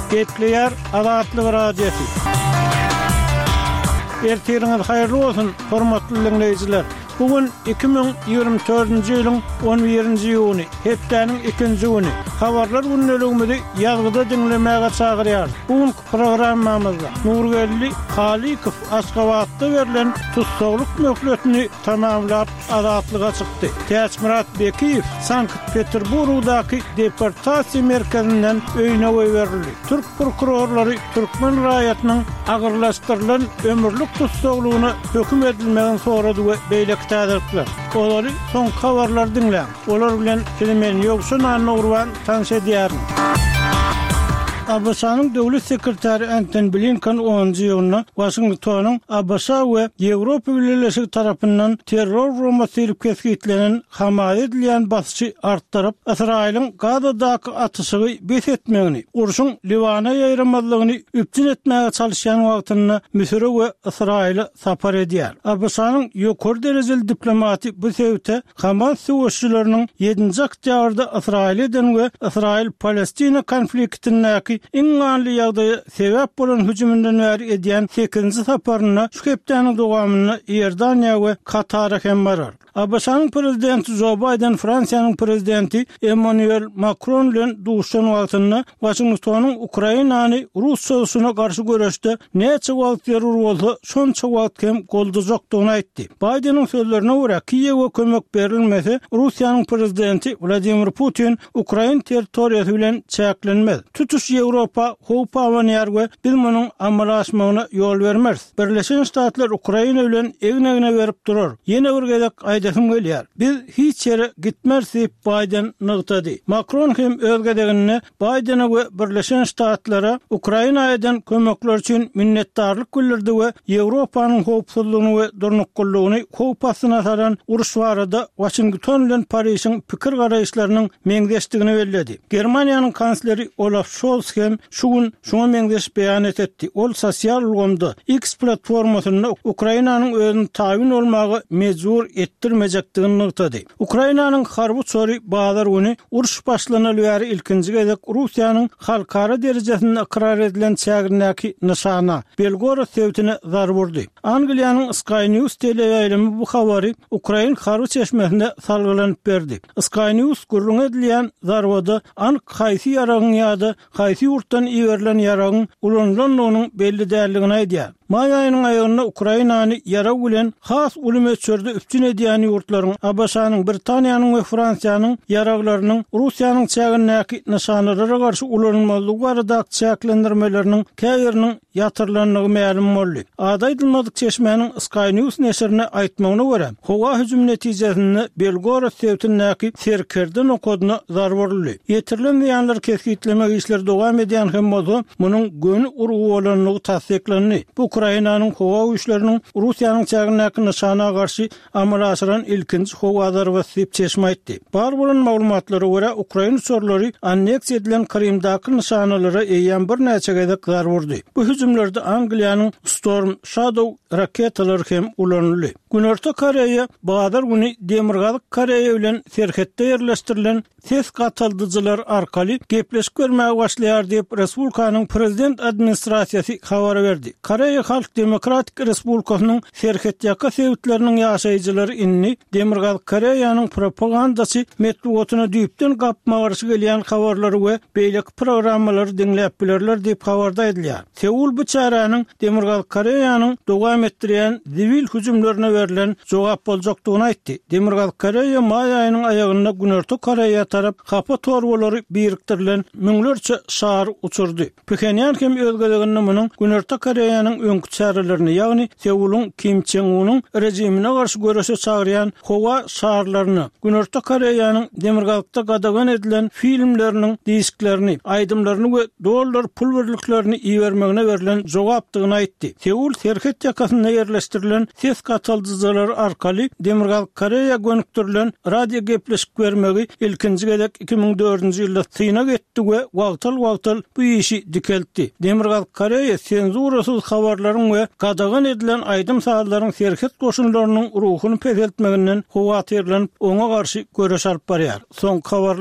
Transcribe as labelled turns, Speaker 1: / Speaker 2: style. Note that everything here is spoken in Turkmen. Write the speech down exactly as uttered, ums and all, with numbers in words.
Speaker 1: Gepleyer Azatlyk radiosu. Ertiriniz hayırlı olsun, hormatly dinleyijiler. Bugün iki bin ýygrimi dördünji ýylyň on birinji ýuny, hepdeniň ikinji güni. Habarlar günneligimizi ýazgyda dinlemäge çagyrýar. Bugün programmamyzda Nurgelli Halikow Aşgabatda berilen tutsaglyk möhletini tamamlap azatlyga çykdy. Täçmirat Bekiýew Sankt-Peterburgdaky deportasiýa merkezinden öýüne berildi. Türk prokurorlary Türkmen raýatynyň agyrlaşdyrylan ömürlük tutsaglygyna höküm edilmegen soradygy beýle täzirler. Olary son habarlar dinleň. Olar bilen Filmen Ýogşun Anurwan tanış edýärin. A B S-nyň döwlet sekretary Antony Blinken onuncu ýylyna Washingtonyň A B S we Ýewropa Birleşigi tarapyndan terror roma silip keskitlenen hamaýa edilýän basçy artdyryp, Israýlyň Gazadaky atysy bet etmegini, urşuň Liwana ýaýramazlygyny üpçün etmäge çalışýan wagtyny Misir we Israýla sapar edýär. A B S-nyň ýokary derejeli diplomaty bu sebäpde Hamas söwüşçileriniň ýedinji oktýabrda Israýlydan we Israýl-Palestina konfliktiniň iň ýaly ýagdaýa sebäp bolan hüjümünden bäri edýän sekinji saparyna şu hepdeniň dowamyna Ýerdaniýa we Katara hem barar. A B S-nyň prezidenti Joe Biden Fransiýanyň prezidenti Emmanuel Macron bilen duşan wagtyny Washingtonyň Ukrainany Rus soýuşyna garşy görüşde näçe wagt ýerur bolsa şonça wagt hem golduzakdygyny aýtdy. Bidenyň sözlerine görä Kiýewe kömek berilmese Russiýanyň prezidenti Vladimir Putin Ukraina territoriýasy bilen çäklenmez. Tutuş Ýewropa howp awanýar we biz munyň amalaşmagyna ýol bermez. Birleşen Ştatlar Ukraina bilen egine-egine berip durar. Ýene bir gezek aýdasym gelýär. Biz hiç ýere gitmersip Biden nygtady. Macron hem öz gedegini Biden'a we Birleşen Ştatlara Ukrainaýdan kömekler üçin minnetdarlyk bildirdi we Ýewropanyň howpsuzlygyny we durnuklygyny howpasyna saran uruş barada Washington bilen Parysyň pikir garaýşlarynyň meňdeşdigini bellädi. Germaniýanyň kansleri Olaf Scholz hem şu gün şuna meňdeş beýan etdi. Ol sosial ulgamda X platformasyna Ukrainanyň özüni taýin bolmagy mejbur etdirmejekdigini nygtady. Ukrainanyň harby çöri bazar güni uruş başlanaly bäri ilkinji gezek Russiýanyň halkara derejesinde ikrar edilen çägirnäki nişana Belgorod sebätine zar burdy. Angliýanyň Sky News teleýaýlamy bu habary Ukraina harby çeşmesinde salgylanyp berdi. Sky News gurrun edilýän zarwada an haýsy ýaragyň ýa-da haýsy ýurtdan iýerilen ýaragyň ulanylanynyň belli däldigini aýdýar. May aýynyň aýagyna Ukrainany ýara bilen has uly ölçürde üpçün edýän ýurtlaryň A B S-nyň, Britaniýanyň we Fransiýanyň ýaraglarynyň Russiýanyň çägirnäki nişanlara garşy ulanylmalygy barada çäklendirmeleriniň käýeriniň ýatyrlanlygy ma'lum boldy. Adaýdylmadyk çeşmenin Sky News neşrine aýtmagyna görä, howa hüjüm netijesinde Belgorod sebätindäki serkerden okadyna zar berildi. Ýetirilen ýanlar keskitlemek işleri dowam edýän hem bolsa, munyň göni urugy bolanlygy tasdiklendi. Bu Ukrainanyň howa güýçleriniň Russiýanyň çägirnäki nişana garşy amal aşyran ilkinji howa zarbaty diýip çeşme aýtdy. Bar bolan maglumatlara görä Ukraina sorlary anneksiýa edilen Krymdaky nişanalara eýýän bir näçe gezek zar burdy. Bu hüjümlerde Angliýanyň Storm Shadow raketalary hem ulanyldy. Günorta Koreýa bazar güni Demirgazyk Koreýa bilen serhetde ýerleşdirilen ses gataldyjylar arkaly gepleşip görmäge başlaýar diýip Respublikanyň prezident administrasiýasy habar berdi. Koreýa Halk Demokratik Respublikasynyň serhetdäki sebäpleriniň ýaşaýjylary inni Demirgazyk Koreýanyň propagandasy metoduna düýpden gapmagarşy gelýän habarlary we beýleki programmalary dinläp bilerler diýip habarda edilýär. Seul bu çaranyň Demirgazyk Koreýanyň dowam etdirýän sivil hüjümlerine berilen jogap boljakdygyny aýtdy. Demirgazyk Koreýa may aýynyň aýagyna Günorta Koreýa tarap hapa torbalary birikdirilen müňlerçe şahar uçurdy. Pxenyan hem öz gedegini munyň Günorta Koreýanyň öňkü çaralaryny, ýagny Seuluň Kim Jong-unyň rejimine garşy görüşe çagyrýan howa şaharlaryny, Günorta Koreýanyň Demirgazykda gadagan edilen filmleriniň disklerini, aýdymlaryny we dollar pul birliklerini iýermegine berilen jogapdygyny aýtdy. Seul serhet ýakasynda ýerleşdirilen ses gataldyjylar arkaly Demirgazyk Koreýa gönüktirilen radio gepleşik bermegi ilkinji gezek iki bin dördünji ýylda syna getdi we wagtal-wagtal bu işi dikeltdi. Demirgazyk Koreýa senzurasyz habarlaryň we gadagan edilen aýdym sahallaryň serhet goşunlarynyň ruhuny pezeltmeginden howa terlenip oňa garşy görüş alyp barýar. Soň habar